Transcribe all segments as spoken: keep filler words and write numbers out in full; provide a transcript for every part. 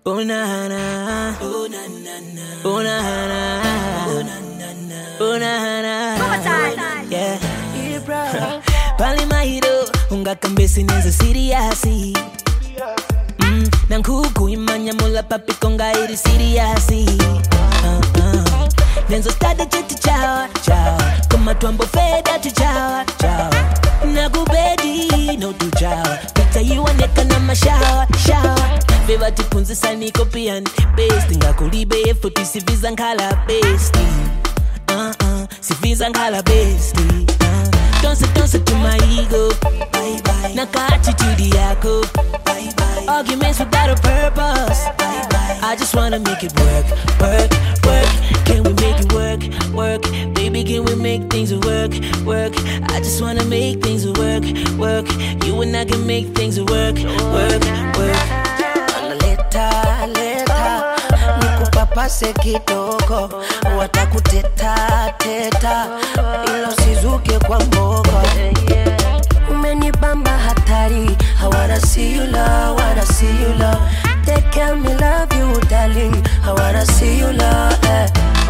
Oh na na, oh na na na, oh na na, oh na na na, oh na na, yeah. Pali mahiro, unga kambesi neza siriasi. Mm, nankuku imanya mula papi konga iri siriasi. Uh uh. Nenzo stada chiti chawa chawa, kama tuambo feda tu chawa chawa. Nagubedi no tu chawa, pita yuaneka na mashawa shawa. Beba tipunzi sani copy and paste. Nga kulibe futi siviza nkala besti. Uh uh, siviza nkala besti. Uh. Don't say, don't say to my ego. Bye bye. Naka attitude yako. Bye bye. Arguments without a purpose. Bye bye. I just wanna make it work, work, work. Can we make it work, work? Baby, can we make things work, work? I just wanna make things work, work. You and I can make things work, work, work. Leta, leta, nikupapase kidogo. Watakuteta, teta, ila usizuke kwa mbogo. Umenibamba hatari, I wanna see you love, wanna see you love. Take care me love you darling, I wanna see you love, eh.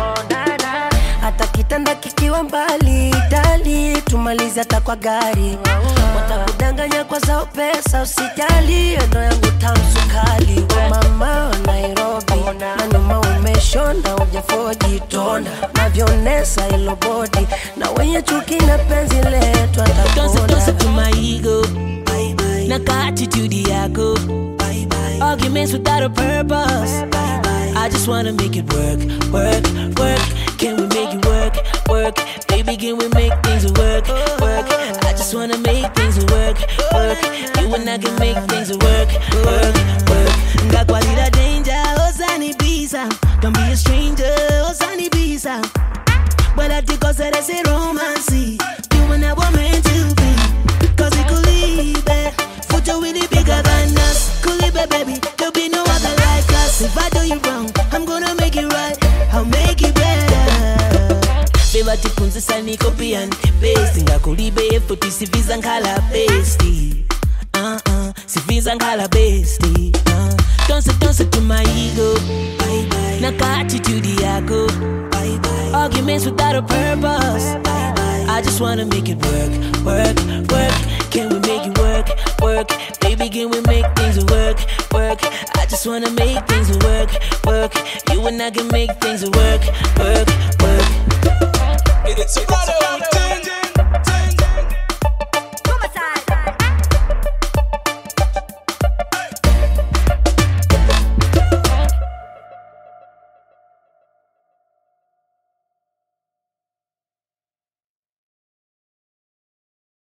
Hata kitanda kikiwa mbali, dali, tumalize hata kwa gari. Watakudanganya kwa zao pesa, usijali, endo yangu tamu sukali. Oh mama wa Nairobi, na nyuma umeshona, ujafoji tonda. Navyonesa ilo body, na wenye chuki na penzi letu atakonda. Don't say, don't say to my ego. Bye bye. Naka attitude yako. Bye bye. Arguments without a purpose. Bye bye. I just wanna make it work, work, work. Can we make it work, work? Baby, can we make things work, work? I just wanna make things work, work. You and I can make things work, work, work. Ngakwalira danger, Osani Bisa. Don't be a stranger, Osani Bisa. But I think cause that's a romance. You and I were meant to be. Cause it could leave it. Future really bigger than us. Could leave it, baby. There'll be no other like us. If I do you wrong, I'm gonna make it right. I'll make it better. Beba tipunzi sani copy and paste. Nga kulibe futi siviza nkala besti. Uh uh, siviza nkala besti. Uh. Don't say, don't say to my ego. Bye bye. Naka attitude yako. Bye bye. Arguments without a purpose. Bye bye. I just wanna make it work, work, work. Can we make it work, work? Baby, can we make things work, work? I just wanna make things work, work. You and I can make things work, work, work. It's a